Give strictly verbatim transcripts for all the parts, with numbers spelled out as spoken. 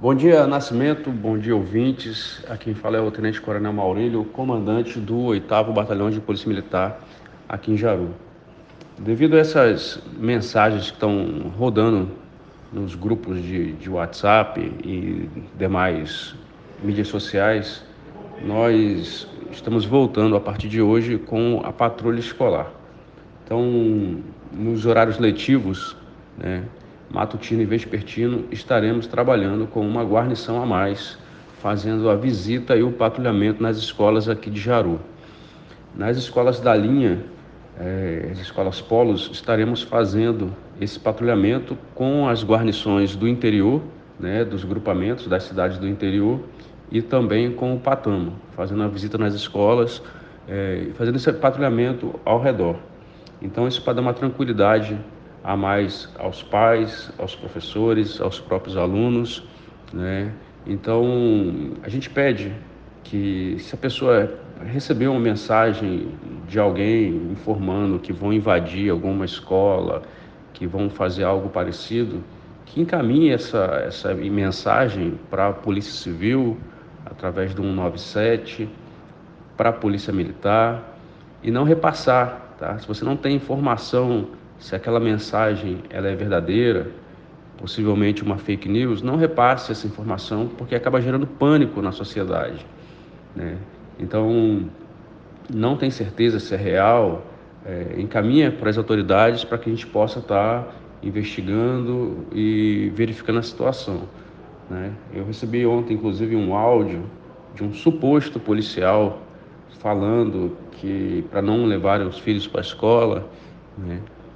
Bom dia, Nascimento, bom dia, ouvintes. Aqui quem fala é o Tenente Coronel Maurílio, comandante do oitavo Batalhão de Polícia Militar aqui em Jaru. Devido a essas mensagens que estão rodando nos grupos de, de WhatsApp e demais mídias sociais, nós estamos voltando a partir de hoje com a patrulha escolar. Então, nos horários letivos, né, matutino e vespertino, estaremos trabalhando com uma guarnição a mais, fazendo a visita e o patrulhamento nas escolas aqui de Jaru. Nas escolas da linha, eh, as escolas polos, estaremos fazendo esse patrulhamento com as guarnições do interior, né, dos grupamentos das cidades do interior, e também com o Patamo, fazendo a visita nas escolas, eh, fazendo esse patrulhamento ao redor. Então, isso para dar uma tranquilidade a mais aos pais, aos professores, aos próprios alunos, né? Então, a gente pede que, se a pessoa receber uma mensagem de alguém informando que vão invadir alguma escola, que vão fazer algo parecido, que encaminhe essa, essa mensagem para a Polícia Civil, através do cento e noventa e sete, para a Polícia Militar, e não repassar. Tá? Se você não tem informação se aquela mensagem ela é verdadeira, possivelmente uma fake news, não repasse essa informação, porque acaba gerando pânico na sociedade, né? Então, não tem certeza se é real, é, encaminha para as autoridades para que a gente possa estar tá investigando e verificando a situação, né? Eu recebi ontem, inclusive, um áudio de um suposto policial falando que para não levarem os filhos para a escola, né?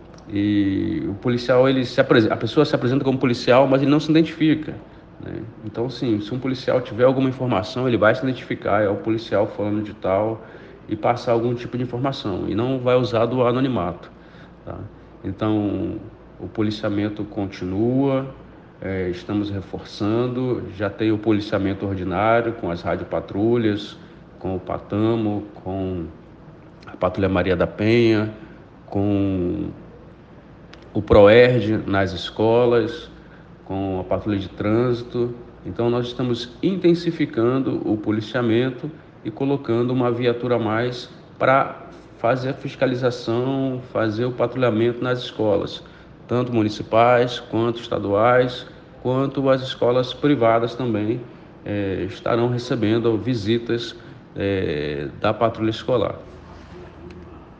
E o policial, ele se apresenta, a pessoa se apresenta como policial, mas ele não se identifica, né? Então, sim, se um policial tiver alguma informação, ele vai se identificar, é o policial falando de tal, e passar algum tipo de informação, e não vai usar do anonimato, tá? Então, o policiamento continua, é, estamos reforçando, já tem o policiamento ordinário com as radiopatrulhas, com o Patamo, com a Patrulha Maria da Penha, com o PROERD nas escolas, com a patrulha de trânsito. Então, nós estamos intensificando o policiamento e colocando uma viatura a mais para fazer a fiscalização, fazer o patrulhamento nas escolas, tanto municipais, quanto estaduais, quanto as escolas privadas também eh, estarão recebendo visitas eh, da patrulha escolar.